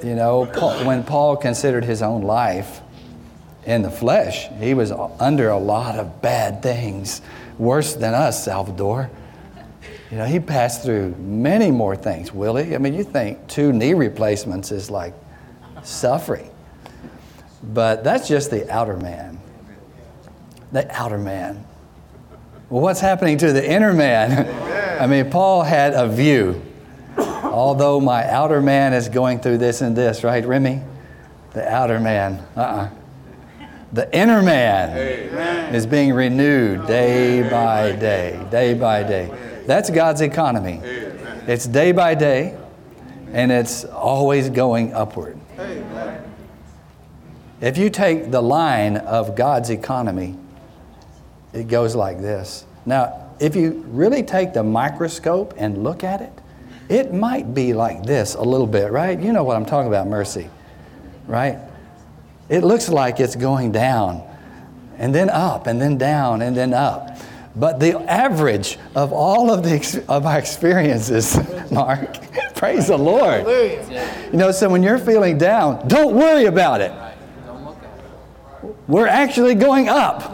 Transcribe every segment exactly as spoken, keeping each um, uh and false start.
You know, Paul, when Paul considered his own life in the flesh, he was under a lot of bad things, worse than us, Salvador. You know, he passed through many more things, will he? I mean, you think two knee replacements is like suffering. But that's just the outer man. The outer man. Well, what's happening to the inner man? I mean, Paul had a view. Although my outer man is going through this and this, right, Remy? The outer man, uh-uh. The inner man Amen. Is being renewed day by day, day by day. That's God's economy. Amen. It's day by day, and it's always going upward. Amen. If you take the line of God's economy, it goes like this. Now, if you really take the microscope and look at it, it might be like this a little bit, right? You know what I'm talking about, Mercy, right? It looks like it's going down, and then up, and then down, and then up. But the average of all of the of our experiences, Mark, praise the Lord. You know, so when you're feeling down, don't worry about it. We're actually going up.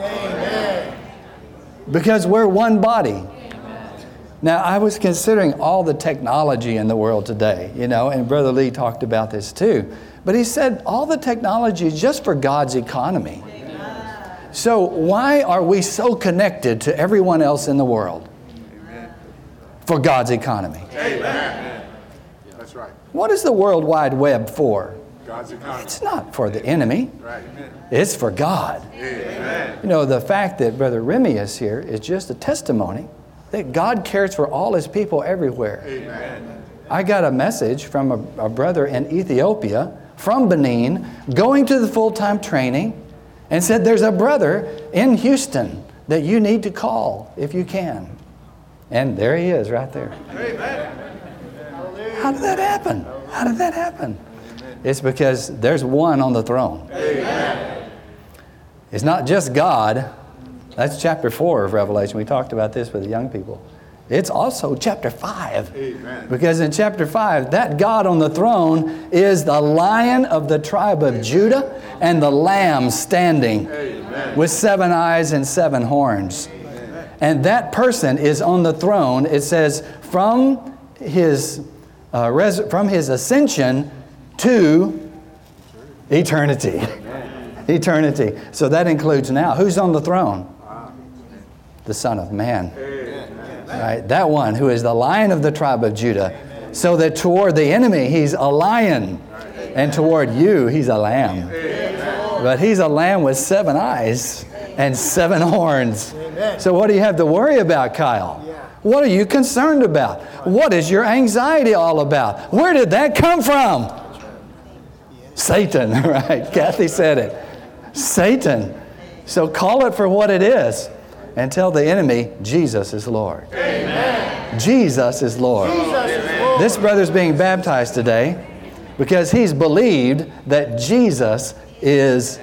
Because we're one body. Now, I was considering all the technology in the world today, you know, and Brother Lee talked about this too. But he said all the technology is just for God's economy. So why are we so connected to everyone else in the world? Amen. For God's economy. Amen. That's right. What is the World Wide Web for? God's economy. It's not for the enemy. Right. It's for God. Amen. You know, the fact that Brother Remy is here is just a testimony that God cares for all His people everywhere. Amen. I got a message from a, a brother in Ethiopia, from Benin, going to the full-time training, and said, there's a brother in Houston that you need to call if you can. And there he is right there. Amen. How did that happen? How did that happen? It's because there's one on the throne. Amen. It's not just God. That's chapter four of Revelation. We talked about this with the young people. It's also chapter five. Amen. Because in chapter five, that God on the throne is the Lion of the tribe of Judah and the Lamb standing Amen. With seven eyes and seven horns. Amen. And that person is on the throne. It says from his uh, res- from his ascension to eternity. Amen. Eternity. So that includes now. Who's on the throne? The Son of Man. Right? That one who is the Lion of the tribe of Judah. Amen. So that toward the enemy, he's a lion. Amen. And toward you, he's a lamb. Amen. But he's a lamb with seven eyes and seven horns. Amen. So what do you have to worry about, Kyle? Yeah. What are you concerned about? What is your anxiety all about? Where did that come from? Satan, right? Kathy said it. Satan. So call it for what it is. And tell the enemy, Jesus is Lord. Amen. Jesus is Lord. Jesus is Lord. This brother's being baptized today because he's believed that Jesus is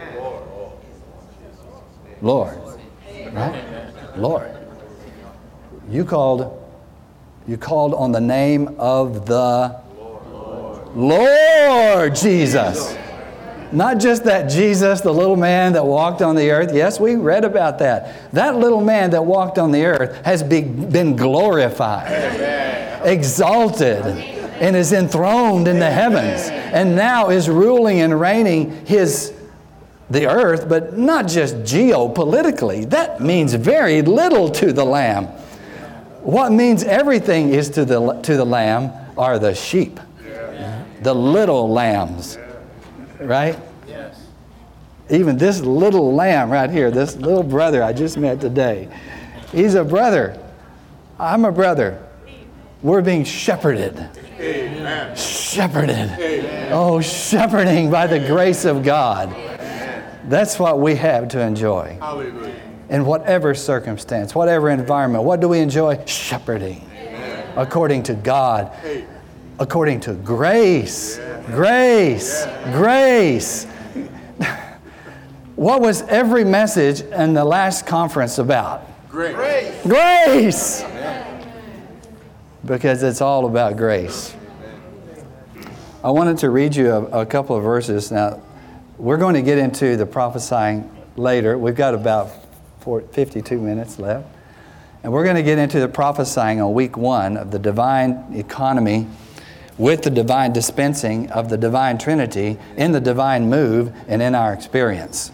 Lord. Right? Lord. You called, you called on the name of the Lord, Lord Jesus. Not just that Jesus, the little man that walked on the earth. Yes, we read about that. That little man that walked on the earth has be, been glorified, Amen. Exalted, and is enthroned in the heavens, and now is ruling and reigning his the earth, but not just geopolitically. That means very little to the Lamb. What means everything is to the to the Lamb are the sheep, the little lambs. Right? Yes. Even this little lamb right here, this little brother I just met today, he's a brother. I'm a brother. We're being shepherded. Amen. Shepherded. Amen. Oh, shepherding by the grace of God. Amen. That's what we have to enjoy. Hallelujah. In whatever circumstance, whatever environment, what do we enjoy? Shepherding. Amen. According to God. According to grace. Grace. Grace. What was every message in the last conference about? Grace. Grace. Because it's all about grace. I wanted to read you a, a couple of verses. Now, we're going to get into the prophesying later. We've got about four, fifty-two minutes left. And we're going to get into the prophesying on week one of the divine economy with the divine dispensing of the divine Trinity in the divine move and in our experience.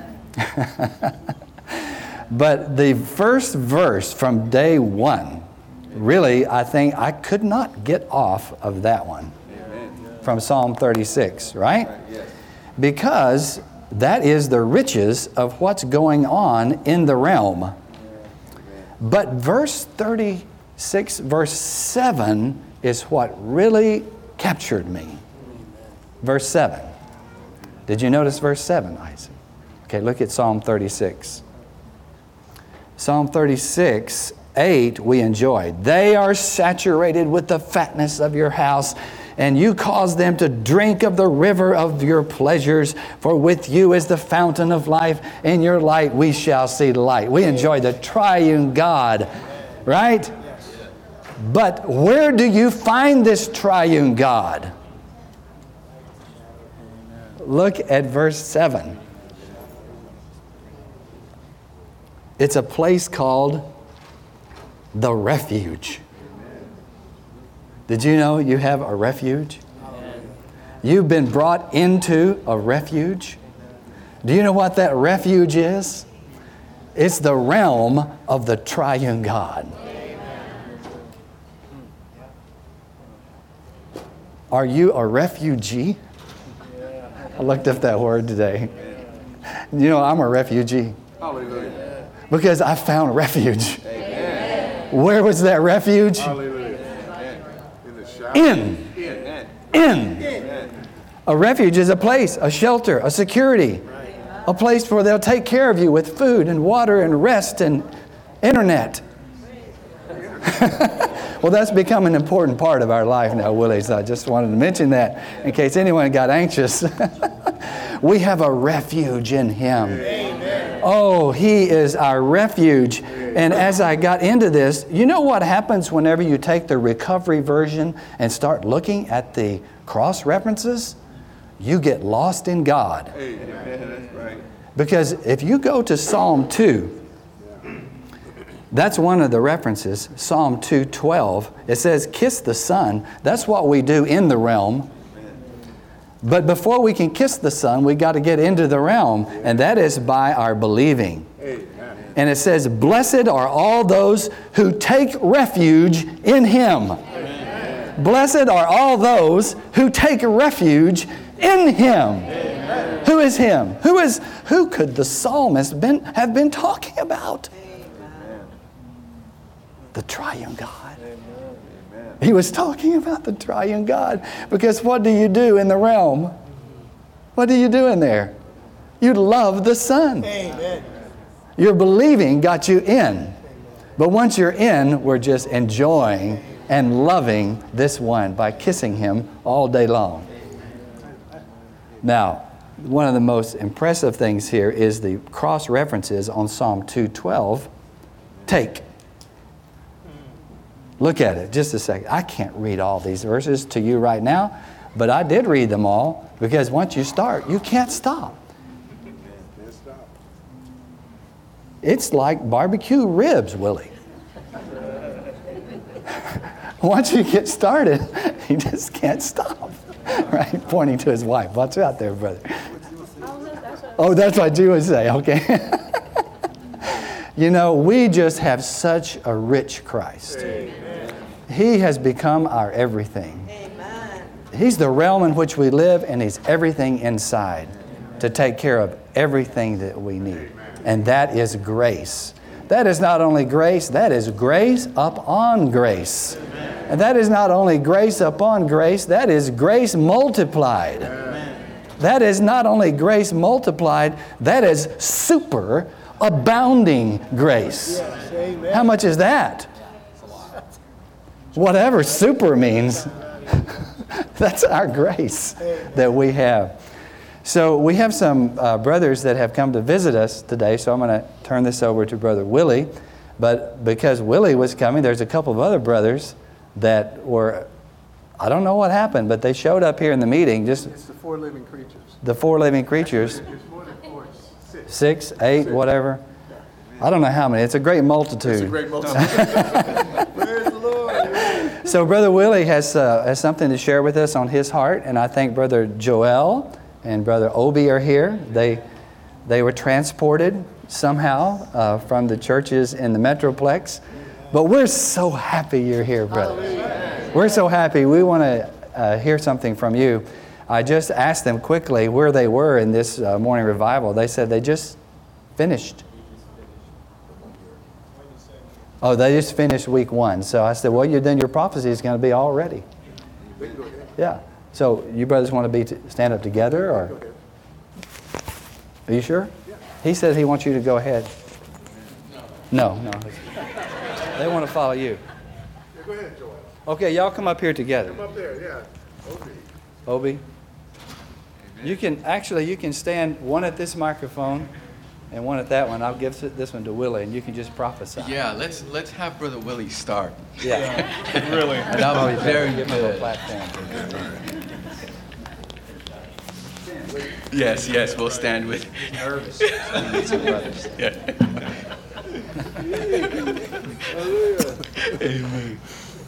But the first verse from day one, really, I think I could not get off of that one. From Psalm thirty-six, right? Because that is the riches of what's going on in the realm. But verse thirty-six, verse seven is what really captured me. Verse seven. Did you notice verse seven, Isaac? Okay, look at Psalm thirty-six. Psalm thirty-six, eight we enjoyed. They are saturated with the fatness of your house, and you cause them to drink of the river of your pleasures. For with you is the fountain of life. In your light we shall see light. We enjoy the triune God, right? But where do you find this triune God? Look at verse seven. It's a place called the refuge. Did you know you have a refuge? You've been brought into a refuge. Do you know what that refuge is? It's the realm of the triune God. Are you a refugee? I looked up that word today. You know, I'm a refugee. Because I found refuge. Where was that refuge? In. In. A refuge is a place, a shelter, a security. A place where they'll take care of you with food and water and rest and internet. Well, that's become an important part of our life now, Willie, so I just wanted to mention that in case anyone got anxious. We have a refuge in Him. Amen. Oh, He is our refuge. And as I got into this, you know what happens whenever you take the recovery version and start looking at the cross references? You get lost in God. Amen. That's right. Because if you go to Psalm two, that's one of the references, Psalm two twelve. It says, kiss the Son. That's what we do in the realm. But before we can kiss the Son, we got to get into the realm, and that is by our believing. And it says, blessed are all those who take refuge in Him. Amen. Blessed are all those who take refuge in Him. Amen. Who is Him? Who is? Who could the psalmist been, have been talking about? Amen. The triune God. Amen. He was talking about the triune God. Because what do you do in the realm? What do you do in there? You love the Son. Amen. Your believing got you in. But once you're in, we're just enjoying and loving this one by kissing Him all day long. Now, one of the most impressive things here is the cross references on Psalm two twelve. Take. Look at it just a second. I can't read all these verses to you right now, but I did read them all because once you start, you can't stop. It's like barbecue ribs, Willie. Once you get started, you just can't stop. Right? Pointing to his wife. Watch out there, brother. Oh, that's what you would say. Okay. You know, we just have such a rich Christ. Amen. He has become our everything. Amen. He's the realm in which we live, and He's everything inside to take care of everything that we need. And that is grace. That is not only grace, that is grace upon grace. Amen. And that is not only grace upon grace, that is grace multiplied. Amen. That is not only grace multiplied, that is super abounding grace. Yes. How much is that? Whatever super means, that's our grace that we have. So we have some uh, brothers that have come to visit us today, so I'm going to turn this over to Brother Willie. But because Willie was coming, there's a couple of other brothers that were I don't know what happened, but they showed up here in the meeting. Just It's the four living creatures. the four living creatures. It's more than four. It's six. Six, eight, Six. whatever. I don't know how many. It's a great multitude. It's a great multitude. Praise the Lord. Amen. So Brother Willie has, uh, has something to share with us on his heart, and I think Brother Joel and Brother Obi are here. They, they were transported somehow uh, from the churches in the Metroplex. But we're so happy you're here, brothers. We're so happy. We want to uh, hear something from you. I just asked them quickly where they were in this uh, morning revival. They said they just finished. Oh, they just finished week one. So I said, well, you then your prophecy is going to be all ready. Yeah. So you brothers want to be t- stand up together, or are you sure? He said he wants you to go ahead. No, no. They want to follow you. Yeah, go ahead, Joel. Okay, y'all come up here together. Come up there, yeah. Obi. Obi. You can actually you can stand one at this microphone and one at that one. I'll give this one to Willie, and you can just prophesy. Yeah, let's let's have Brother Willie start. Yeah. Really? And that was very Give him a good. platform. Yes, yes, we'll stand with. Nervous. Yeah. Amen.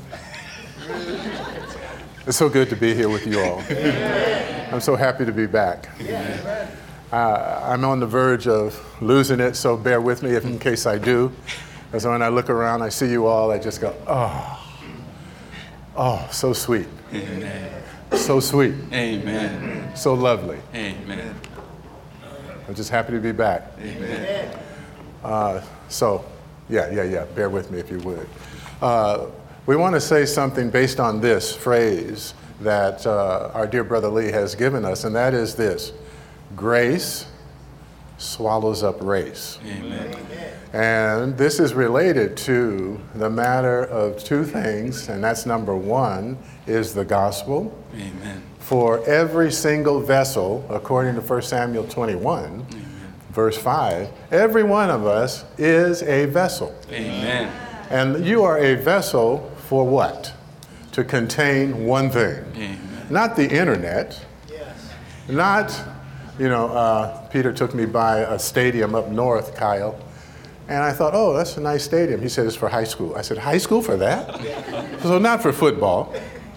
It's so good to be here with you all. I'm so happy to be back. Uh, I'm on the verge of losing it, so bear with me if in case I do. Because when I look around, I see you all, I just go, oh, oh, so sweet. Amen. So sweet. Amen. So lovely. Amen. I'm just happy to be back. Amen. Uh, so, yeah, yeah, yeah, bear with me if you would. Uh, we want to say something based on this phrase that uh, our dear Brother Lee has given us, and that is this: grace swallows up race. Amen. And this is related to the matter of two things, and that's number one is the gospel. Amen. For every single vessel, according to First Samuel twenty-one, Amen. verse five, every one of us is a vessel. Amen. And you are a vessel for what? To contain one thing. Amen. Not the internet. Yes. Not, you know, uh, Peter took me by a stadium up north, Kyle, and I thought, oh, that's a nice stadium. He said, it's for high school. I said, high school for that? So not for football.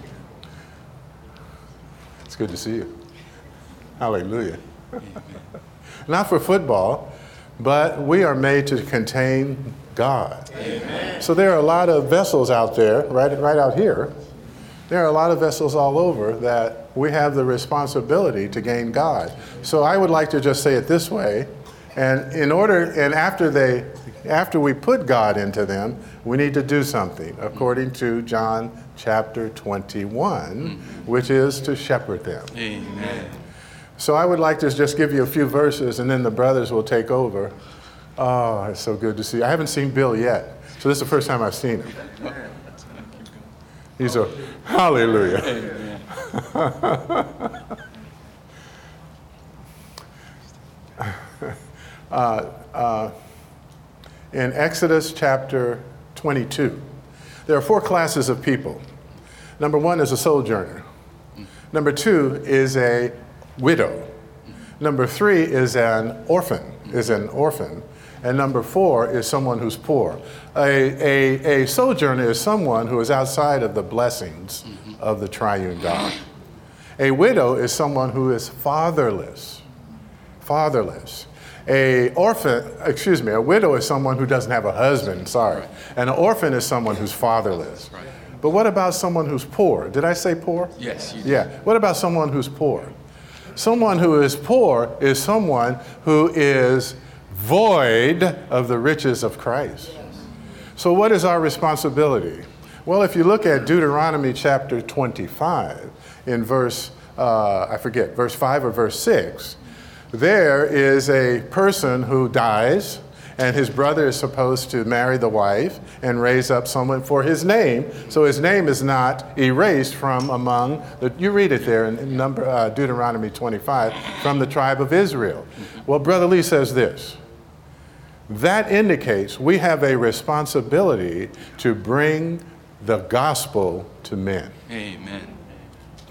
It's good to see you. Hallelujah. Not for football, but we are made to contain God. Amen. So there are a lot of vessels out there, right, right out here. There are a lot of vessels all over that we have the responsibility to gain God. So I would like to just say it this way, and in order, and after they, after we put God into them, we need to do something according to John chapter twenty-one, which is to shepherd them. Amen. So I would like to just give you a few verses, and then the brothers will take over. Oh, it's so good to see. I haven't seen Bill yet, so this is the first time I've seen him. He's a hallelujah. uh, uh, in Exodus chapter twenty-two, there are four classes of people. Number one is a sojourner. Number two is a widow. Number three is an orphan, is an orphan. And number four is someone who's poor. A, a, a sojourner is someone who is outside of the blessings of the triune God. A widow is someone who is fatherless. Fatherless. A orphan, excuse me, a widow is someone who doesn't have a husband, sorry. And an orphan is someone who's fatherless. Right. But what about someone who's poor? Did I say poor? Yes, you did. Yeah. What about someone who's poor? Someone who is poor is someone who is void of the riches of Christ. So what is our responsibility? Well, if you look at Deuteronomy chapter twenty-five, in verse, uh, I forget, verse five or verse six, there is a person who dies, and his brother is supposed to marry the wife and raise up someone for his name, so his name is not erased from among the, you read it there in number uh, Deuteronomy twenty-five, from the tribe of Israel. Well, Brother Lee says this: that indicates we have a responsibility to bring the gospel to men. Amen.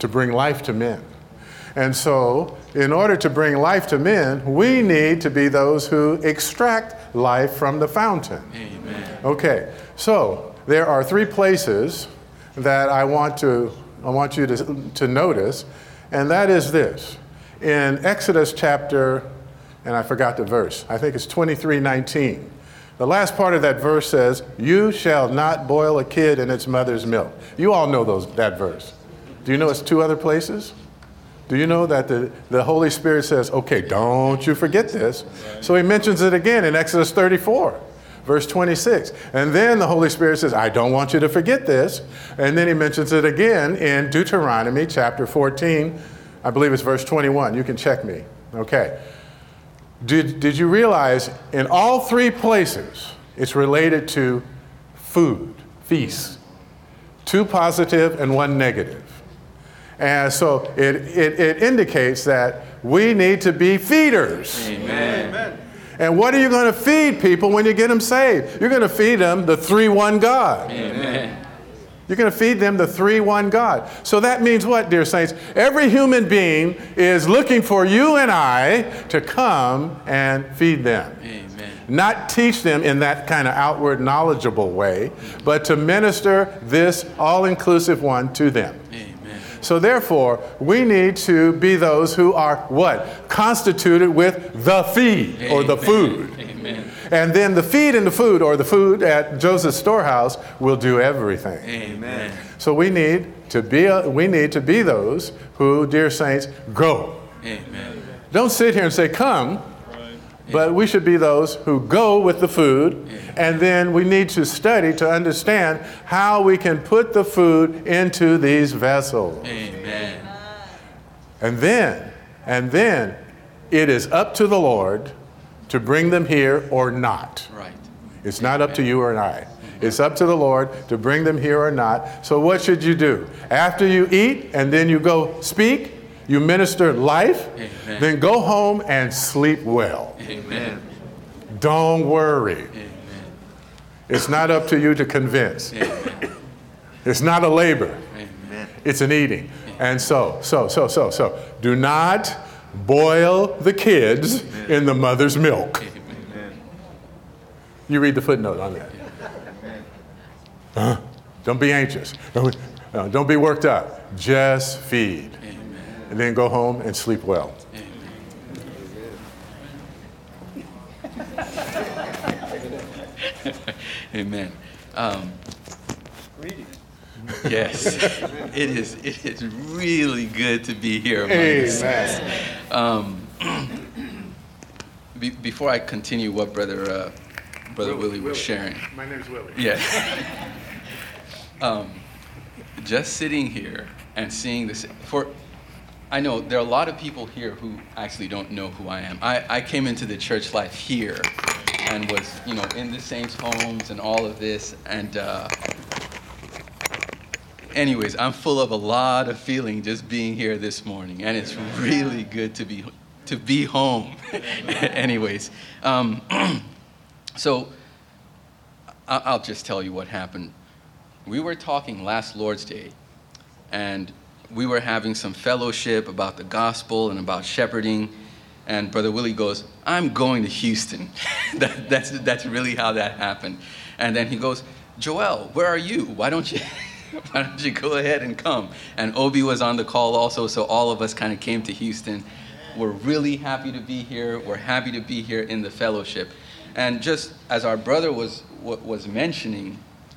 to bring life to men. And so, in order to bring life to men, we need to be those who extract life from the fountain. Amen. Okay, so there are three places that I want to I want you to, to notice, and that is this. In Exodus chapter, and I forgot the verse, I think it's twenty-three nineteen. The last part of that verse says, "You shall not boil a kid in its mother's milk." You all know those that verse. Do you know it's two other places? Do you know that the, the Holy Spirit says, okay, don't you forget this. So he mentions it again in Exodus thirty-four, verse twenty-six. And then the Holy Spirit says, I don't want you to forget this. And then he mentions it again in Deuteronomy chapter fourteen. I believe it's verse twenty-one. You can check me. Okay. Did, did you realize in all three places it's related to food, feast? Two positive and one negative. And so it, it, it indicates that we need to be feeders. Amen. And what are you going to feed people when you get them saved? You're going to feed them the three-one God. Amen. You're going to feed them the three-one God. So that means what, dear saints? Every human being is looking for you and I to come and feed them. Amen. Not teach them in that kind of outward knowledgeable way, but to minister this all-inclusive one to them. Amen. So therefore, we need to be those who are what? Constituted with the feed or the food. Amen. And then the feed and the food, or the food at Joseph's storehouse, will do everything. Amen. So we need to be a, we need to be those who, dear saints, go. Amen. Don't sit here and say, come. But we should be those who go with the food, and then we need to study to understand how we can put the food into these vessels. Amen. And then, and then it is up to the Lord to bring them here or not. Right. It's not up to you or I. It's up to the Lord to bring them here or not. So what should you do? After you eat and then you go speak, you minister life, Amen. Then go home and sleep well. Amen. Don't worry. Amen. It's not up to you to convince. Amen. It's not a labor. Amen. It's an eating. And so, so, so, so, so, do not boil the kids Amen. in the mother's milk. Amen. You read the footnote on that. Uh, don't be anxious. Don't, uh, don't be worked up. Just feed. Amen. And then go home and sleep well. Amen. Um, yes, it is. It is really good to be here. Amen. Um, be, before I continue, what brother uh, brother Willie was sharing. My name's Willie. Yeah. um, just sitting here and seeing this for. I know there are a lot of people here who actually don't know who I am. I, I came into the church life here and was, you know, in the saints' homes and all of this. And uh, anyways, I'm full of a lot of feeling just being here this morning. And it's really good to be to be home. Anyways, um, so I- I'll just tell you what happened. We were talking last Lord's Day, and we were having some fellowship about the gospel and about shepherding, and Brother Willie goes, I'm going to Houston. that, that's, that's really how that happened. And then he goes, Joel, where are you? Why don't you, why don't you go ahead and come? And Obi was on the call also, so all of us kind of came to Houston. We're really happy to be here. We're happy to be here in the fellowship. And just as our brother was, was mentioning,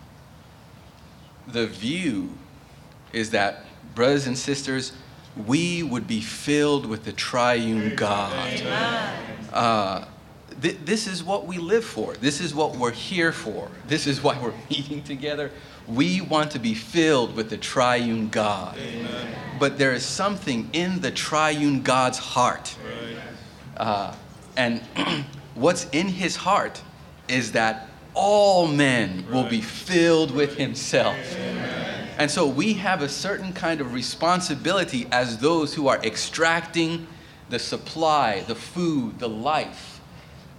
the view is that, brothers and sisters, we would be filled with the triune God. Uh, th- this is what we live for. This is what we're here for. This is why we're meeting together. We want to be filled with the triune God. Amen. But there is something in the triune God's heart. Uh, and what's in his heart is that all men will be filled with himself. Amen. And so we have a certain kind of responsibility as those who are extracting the supply, the food, the life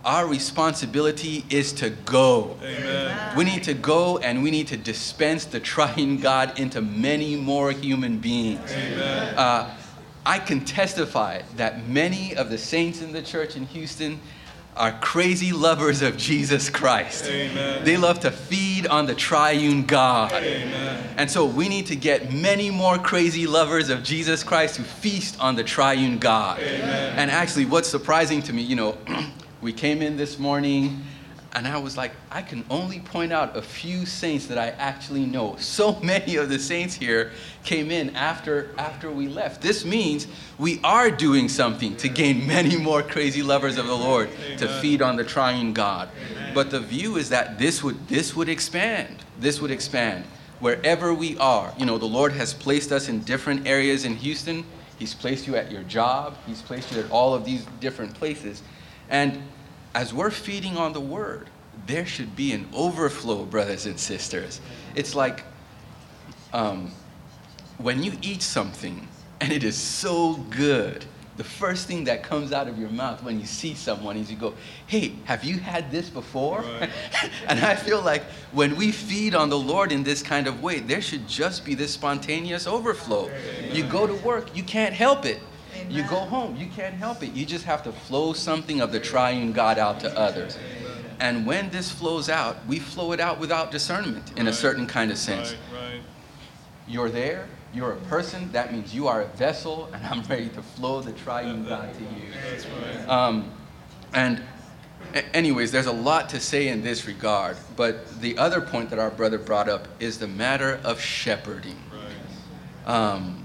our responsibility is to go. Amen. We need to go and we need to dispense the triune God into many more human beings. Amen. Uh, I can testify that many of the saints in the church in Houston are crazy lovers of Jesus Christ. Amen. They love to feed on the triune God. Amen. And so we need to get many more crazy lovers of Jesus Christ who feast on the triune God. Amen. And actually, what's surprising to me, you know, we came in this morning and I was like, I can only point out a few saints that I actually know. So many of the saints here came in after, after we left. This means we are doing something to gain many more crazy lovers of the Lord, Amen. to feed on the triune God. Amen. But the view is that this would, this would expand. This would expand. Wherever we are, you know, the Lord has placed us in different areas in Houston. He's placed you at your job. He's placed you at all of these different places. And as we're feeding on the word, there should be an overflow, brothers and sisters. It's like um, when you eat something and it is so good, the first thing that comes out of your mouth when you see someone is you go, hey, have you had this before? Right. And I feel like when we feed on the Lord in this kind of way, there should just be this spontaneous overflow. Amen. You go to work, you can't help it. Amen. You go home, you can't help it. You just have to flow something of the triune God out to others. And when this flows out, we flow it out without discernment in a Right. certain kind of sense. Right, right. You're there, you're a person, that means you are a vessel, and I'm ready to flow the triune God to you. That's right. Um, and a- anyways, there's a lot to say in this regard, but the other point that our brother brought up is the matter of shepherding. Right. Um,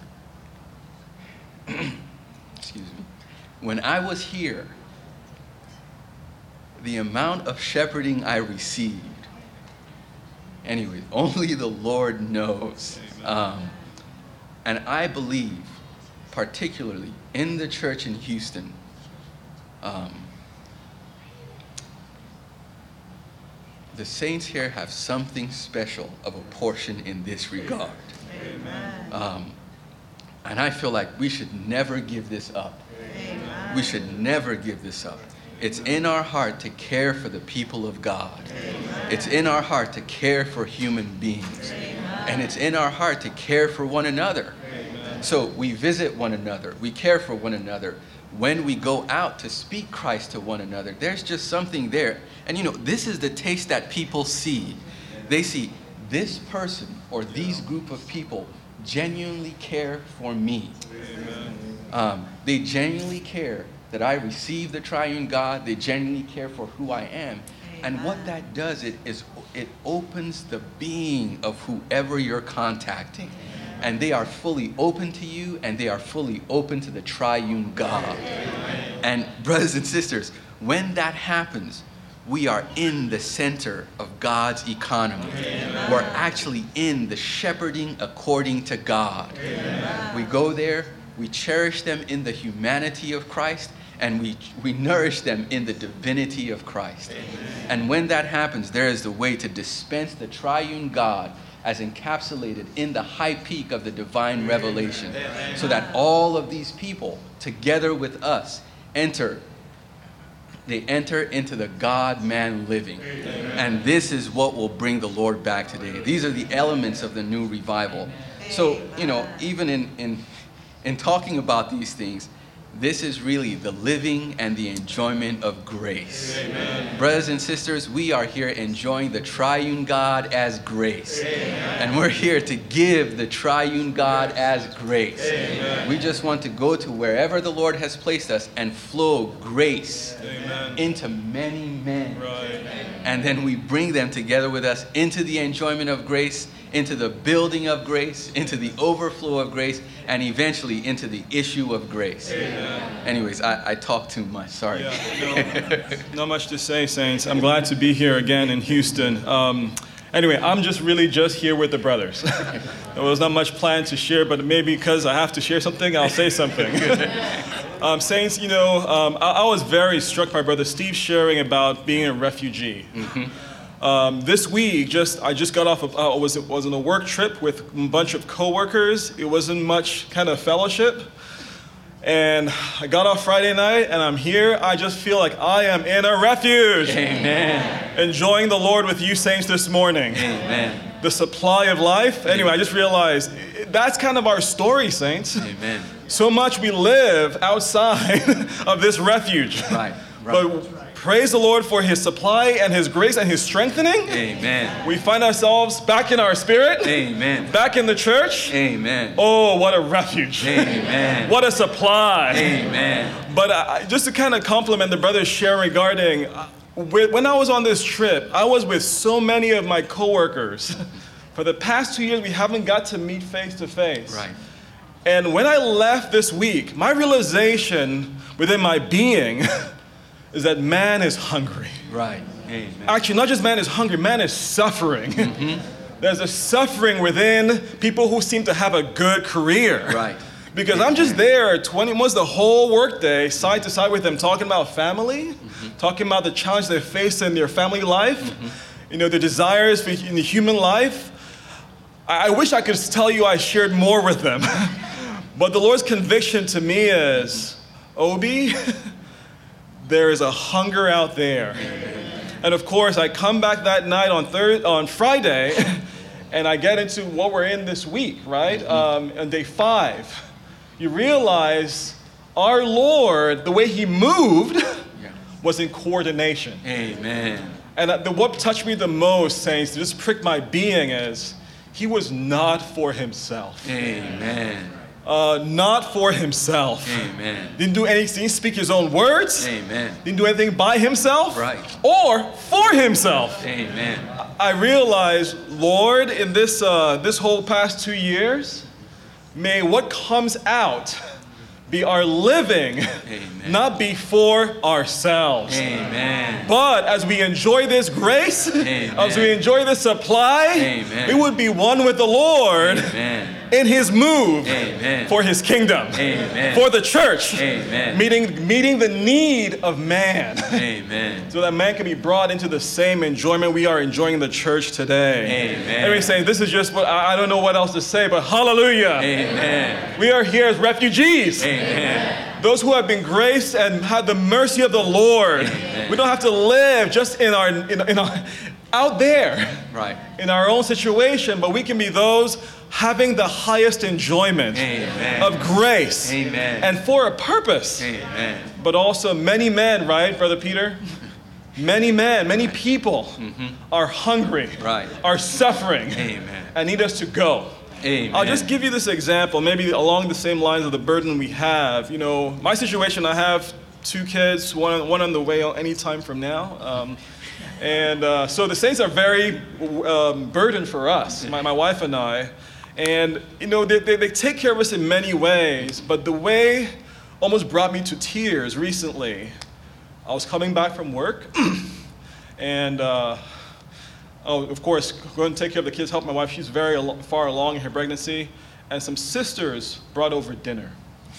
excuse me. When I was here, the amount of shepherding I received, anyway, only the Lord knows. Um, and I believe, particularly in the church in Houston, um, the saints here have something special of a portion in this regard. Amen. Um, and I feel like we should never give this up. Amen. We should never give this up. It's in our heart to care for the people of God. Amen. It's in our heart to care for human beings. Amen. And it's in our heart to care for one another. Amen. So we visit one another. We care for one another. When we go out to speak Christ to one another, there's just something there. And you know, this is the taste that people see. They see this person or these group of people genuinely care for me. Amen. Um, they genuinely care that I receive the triune God. They genuinely care for who I am. And what that does it is it opens the being of whoever you're contacting. And they are fully open to you, and they are fully open to the triune God. And brothers and sisters, when that happens, we are in the center of God's economy. Amen. We're actually in the shepherding according to God. Amen. We go there, we cherish them in the humanity of Christ, and we, we nourish them in the divinity of Christ. Amen. And when that happens, there is the way to dispense the triune God as encapsulated in the high peak of the divine revelation, so that all of these people, together with us, enter they enter into the God-man living. Amen. And this is what will bring the Lord back today. These are the elements of the new revival. So, you know, even in, in, in talking about these things, this is really the living and the enjoyment of grace. Amen. Brothers and sisters, we are here enjoying the triune God as grace. Amen. And we're here to give the triune God as grace. Amen. We just want to go to wherever the Lord has placed us and flow grace Amen. into many men. Right. And then we bring them together with us into the enjoyment of grace, into the building of grace, into the overflow of grace, and eventually into the issue of grace. Amen. Anyways, I, I talk too much. Sorry. Yeah, no, not much to say, Saints. I'm glad to be here again in Houston. Um, anyway, I'm just really just here with the brothers. There was not much planned to share, but maybe because I have to share something, I'll say something. um, Saints, you know, um, I, I was very struck by Brother Steve sharing about being a refugee. Mm-hmm. Um, this week, just I just got off of, uh, was, was on a work trip with a bunch of coworkers. It wasn't much kind of fellowship. And I got off Friday night, and I'm here. I just feel like I am in a refuge. Amen. Enjoying the Lord with you saints this morning. Amen. The supply of life. Anyway, I just realized that's kind of our story, saints. Amen. So much we live outside of this refuge. Right. Right. But praise the Lord for his supply and his grace and his strengthening. Amen. We find ourselves back in our spirit. Amen. Back in the church. Amen. Oh, what a refuge. Amen. What a supply. Amen. But uh, just to kind of compliment the brother's share regarding, uh, when I was on this trip, I was with so many of my coworkers. For the past two years, we haven't got to meet face to face. Right. And when I left this week, my realization within my being is that man is hungry. Right. Amen. Actually, not just man is hungry, man is suffering. Mm-hmm. There's a suffering within people who seem to have a good career. Right. Because I'm just there twenty months, the whole workday, side to side with them, talking about family, mm-hmm. talking about the challenge they face in their family life, mm-hmm. you know, their desires for, in the human life. I, I wish I could tell you I shared more with them. But the Lord's conviction to me is, Obi, there is a hunger out there. And of course, I come back that night on Thursday, on Friday, and I get into what we're in this week, right? Um, on day five. You realize our Lord, the way he moved, was in coordination. Amen. And the, what touched me the most, saints, to just prick my being is, he was not for himself. Amen. Uh, not for himself. Amen. Didn't do anything, speak his own words. Amen. Didn't do anything by himself. Right. Or for himself. Amen. I realized, Lord, in this uh, this whole past two years, may what comes out be our living, Amen. Not be for ourselves. Amen. But as we enjoy this grace, Amen. As we enjoy this supply, Amen. we would be one with the Lord. Amen. In his move. Amen. For his kingdom. Amen. For the church. Amen. Meeting, meeting the need of man. Amen. So that man can be brought into the same enjoyment we are enjoying in the church today. Amen. Everybody's saying, this is just what, I I don't know what else to say, but hallelujah. Amen. We are here as refugees. Amen. Those who have been graced and had the mercy of the Lord. Amen. We don't have to live just in our, in, in our, out there. Right. In our own situation, but we can be those having the highest enjoyment. Amen. Of grace. Amen. And for a purpose. Amen. But also many men, right, Brother Peter? Many men, many people mm-hmm. are hungry, right. are suffering, Amen. And need us to go. Amen. I'll just give you this example, maybe along the same lines of the burden we have. You know, my situation, I have two kids, one, one on the way any time from now. Um, and uh, so the saints are very um, burdened for us, my, my wife and I. And, you know, they, they, they take care of us in many ways, but the way almost brought me to tears recently. I was coming back from work, and, uh, oh, of course, going to take care of the kids, help my wife. She's very al- far along in her pregnancy, and some sisters brought over dinner.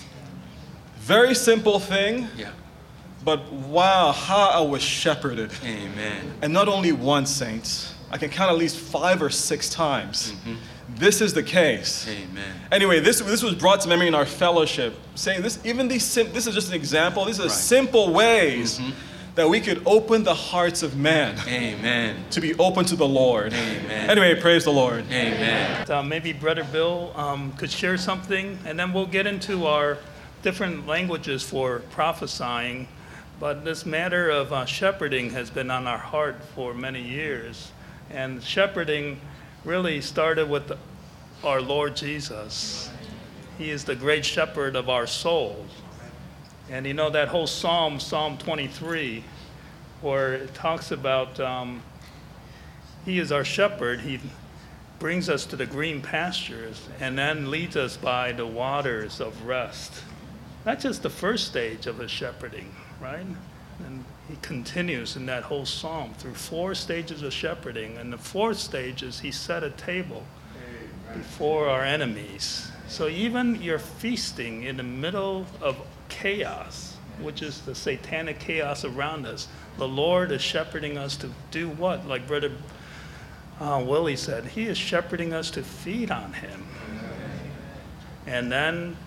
Very simple thing, yeah. But wow, how I was shepherded. Amen. And not only once, saints. I can count at least five or six times. Mm-hmm. This is the case. Amen. Anyway, this this was brought to memory in our fellowship, saying this. Even these sim- this is just an example. These are right. simple ways mm-hmm. that we could open the hearts of men. Amen. To be open to the Lord. Amen. Anyway, praise the Lord. Amen. Uh, maybe Brother Bill um, could share something, and then we'll get into our different languages for prophesying. But this matter of uh, shepherding has been on our heart for many years, and shepherding really started with the, our Lord Jesus. He is the great shepherd of our souls. And you know that whole psalm, Psalm twenty-three, where it talks about um, he is our shepherd. He brings us to the green pastures and then leads us by the waters of rest. That's just the first stage of his shepherding, right? And he continues in that whole psalm through four stages of shepherding. And the fourth stage is he set a table before our enemies. So even you're feasting in the middle of chaos, which is the satanic chaos around us, the Lord is shepherding us to do what? Like Brother uh, Willie said, he is shepherding us to feed on him. And then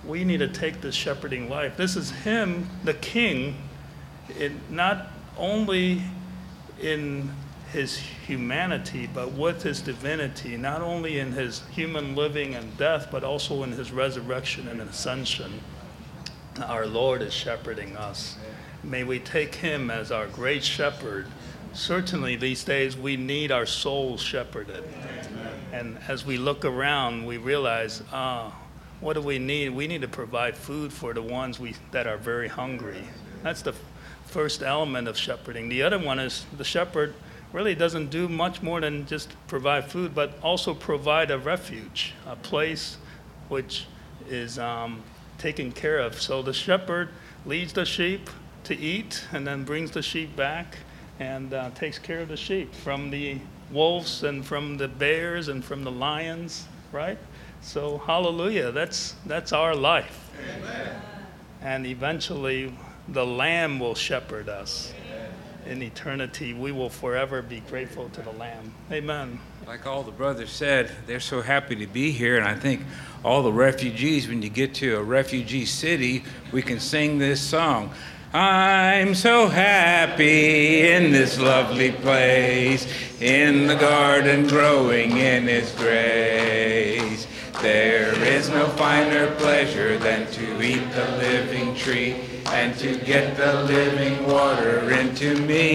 we need to take this shepherding life. This is him, the king, in, not only in his humanity, but with his divinity, not only in his human living and death, but also in his resurrection and ascension. Our Lord is shepherding us. May we take him as our great shepherd. Certainly these days we need our souls shepherded. And as we look around, we realize, ah, what do we need? We need to provide food for the ones we, that are very hungry. That's the f- first element of shepherding. The other one is the shepherd really doesn't do much more than just provide food, but also provide a refuge, a place which is um, taken care of. So the shepherd leads the sheep to eat and then brings the sheep back and uh, takes care of the sheep from the wolves and from the bears and from the lions, right? So hallelujah, that's that's our life. Amen. And eventually the Lamb will shepherd us. In eternity, we will forever be grateful to the Lamb. Amen. Like all the brothers said, they're so happy to be here, and I think all the refugees, when you get to a refugee city, we can sing this song. I'm so happy in this lovely place, in the garden growing in His grace. There is no finer pleasure than to eat the living tree and to get the living water into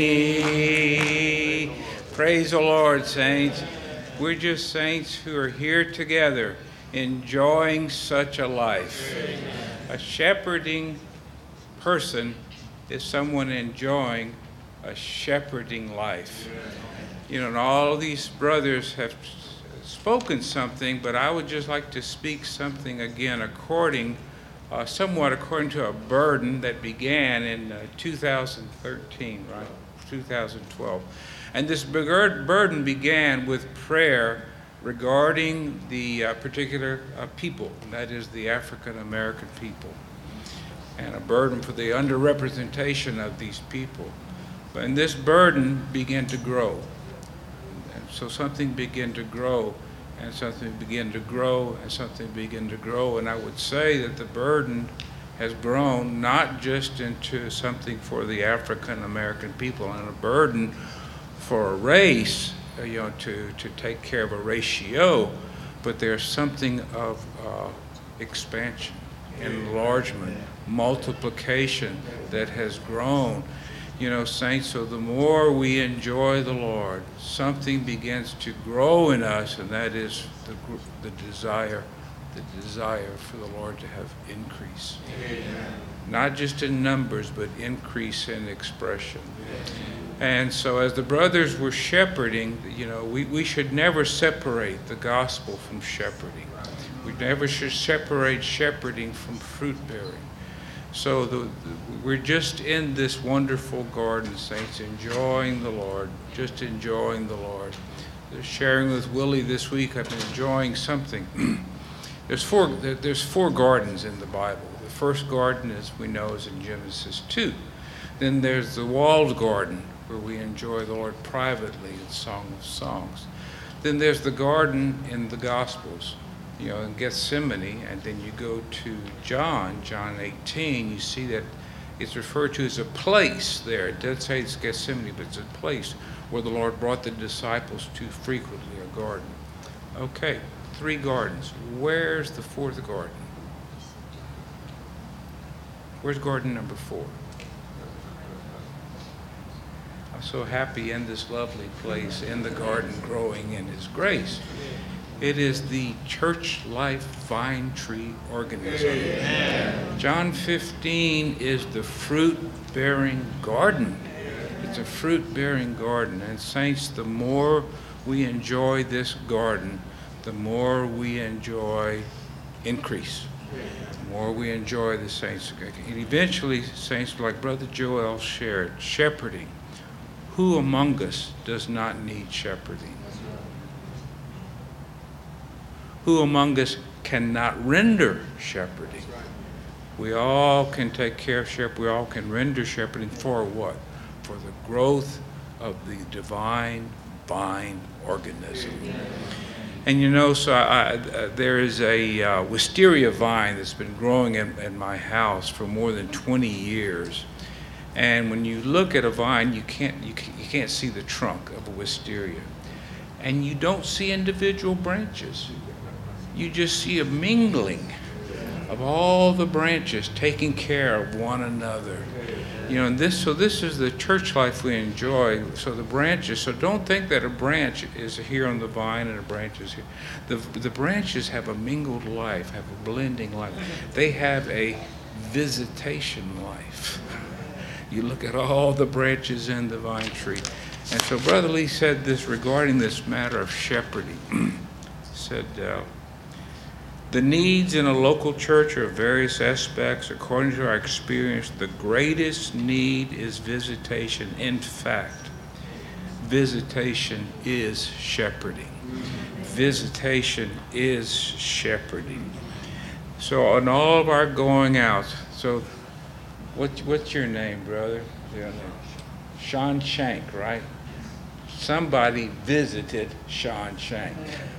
me. Praise the Lord, saints. We're just saints who are here together enjoying such a life. A shepherding person is someone enjoying a shepherding life. You know, and all these brothers have spoken something, but I would just like to speak something again according, uh, somewhat according to a burden that began in uh, two thousand thirteen, right? two thousand twelve. And this burden began with prayer regarding the uh, particular uh, people, and that is the African American people, and a burden for the underrepresentation of these people. And this burden began to grow. And so something began to grow, and something began to grow, and something began to grow. And I would say that the burden has grown not just into something for the African American people and a burden for a race, you know, to, to take care of a ratio, but there's something of uh, expansion, enlargement, multiplication that has grown. You know, saints, so the more we enjoy the Lord, something begins to grow in us, and that is the, the desire, the desire for the Lord to have increase. Amen. Not just in numbers, but increase in expression. And so as the brothers were shepherding, you know, we, we should never separate the gospel from shepherding. We never should separate shepherding from fruit bearing. So the, the, we're just in this wonderful garden, saints, enjoying the Lord, just enjoying the Lord. Sharing with Willie this week, I've been enjoying something. there's four there's four gardens in the Bible. The first garden, as we know, is in Genesis two. Then there's the walled garden, where we enjoy the Lord privately in Song of Songs. Then there's the garden in the Gospels, you know, in Gethsemane, and then you go to John, John eighteen, you see that it's referred to as a place there. It doesn't say it's Gethsemane, but it's a place where the Lord brought the disciples to frequently, a garden. Okay, three gardens. Where's the fourth garden? Where's garden number four? I'm so happy in this lovely place, in the garden, growing in His grace. It is the church life vine tree organism. Amen. John fifteen is the fruit-bearing garden. It's a fruit-bearing garden. And saints, the more we enjoy this garden, the more we enjoy increase. The more we enjoy the saints. And eventually, saints, like Brother Joel shared, shepherding. Who among us does not need shepherding? Who among us cannot render shepherding? We all can take care of shepherding. We all can render shepherding for what? For the growth of the divine vine organism. And you know, so I, I, uh, there is a uh, wisteria vine that's been growing in, in my house for more than twenty years. And when you look at a vine, you can't, you, can't, you can't see the trunk of a wisteria. And you don't see individual branches. You just see a mingling of all the branches taking care of one another. You know, and this, so this is the church life we enjoy. So the branches, so don't think that a branch is here on the vine and a branch is here. The, the branches have a mingled life, have a blending life. They have a visitation life. You look at all the branches in the vine tree. And so Brother Lee said this regarding this matter of shepherding. He said, uh, the needs in a local church are of various aspects. According to our experience, the greatest need is visitation. In fact, visitation is shepherding. Visitation is shepherding. So on all of our going out, so what, what's your name, brother? Sean Shank, right? Somebody visited Sean Shank.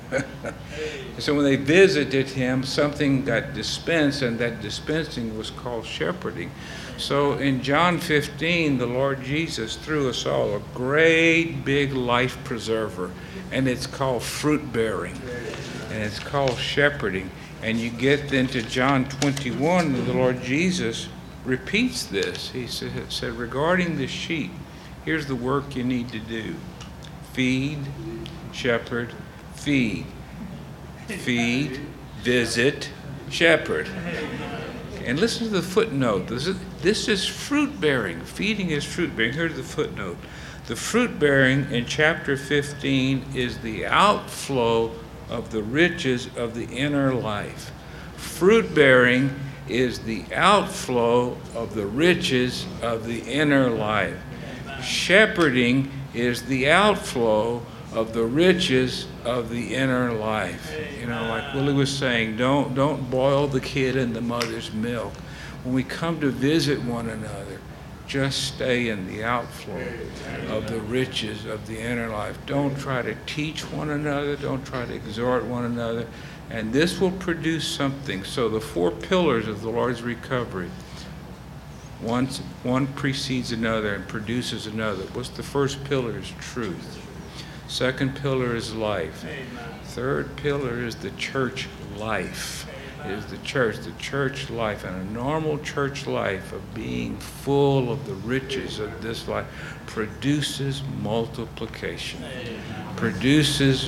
So when they visited him, something got dispensed, and that dispensing was called shepherding. So in John fifteen, the Lord Jesus threw us all a great big life preserver, and it's called fruit bearing, and it's called shepherding. And you get into John twenty-one, and the Lord Jesus repeats this. He said, said, regarding the sheep, here's the work you need to do. Feed, shepherd, feed. Feed, visit, shepherd. And listen to the footnote. This is, this is fruit bearing. Feeding is fruit bearing. Here's the footnote. The fruit bearing in chapter fifteen is the outflow of the riches of the inner life. Fruit bearing is the outflow of the riches of the inner life. Shepherding is the outflow of the riches of the inner life. You know, like Willie was saying, don't don't boil the kid in the mother's milk. When we come to visit one another, just stay in the outflow of the riches of the inner life. Don't try to teach one another. Don't try to exhort one another. And this will produce something. So the four pillars of the Lord's recovery, one, one precedes another and produces another. What's the first pillar is truth. Second pillar is life. Third pillar is the church life. Is the church, the church life, and a normal church life of being full of the riches of this life produces multiplication, produces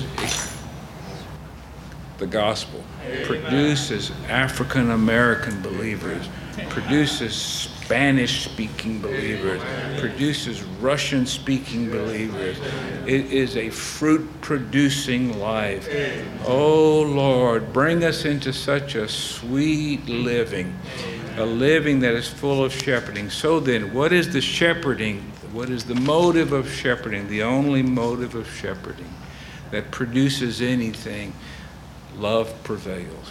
the gospel, produces African American believers, produces Spanish-speaking believers, produces Russian-speaking believers. It is a fruit-producing life. Oh, Lord, bring us into such a sweet living, a living that is full of shepherding. So then, what is the shepherding? What is the motive of shepherding? The only motive of shepherding that produces anything? Love prevails.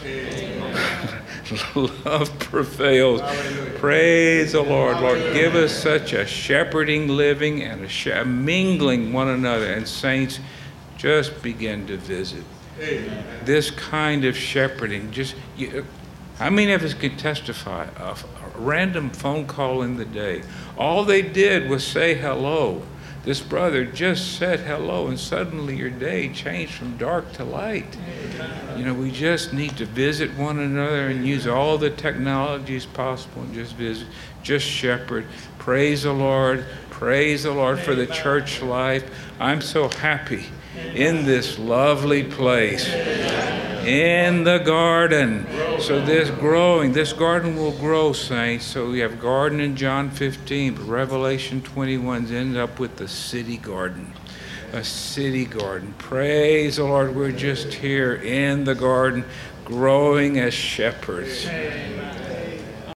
Love prevails. Praise the Lord. Lord, give us such a shepherding living and a sh- mingling one another. And saints, just begin to visit. This kind of shepherding, just, you, how many of us can testify of a random phone call in the day? All they did was say hello. This brother just said hello, and suddenly your day changed from dark to light. You know, we just need to visit one another and use all the technologies possible and just visit, just shepherd. Praise the Lord. Praise the Lord for the church life. I'm so happy in this lovely place, in the garden. So this growing, this garden will grow, saints. So we have garden in John fifteen, but Revelation twenty-one ends up with the city garden. A city garden. Praise the Lord, we're just here in the garden, growing as shepherds.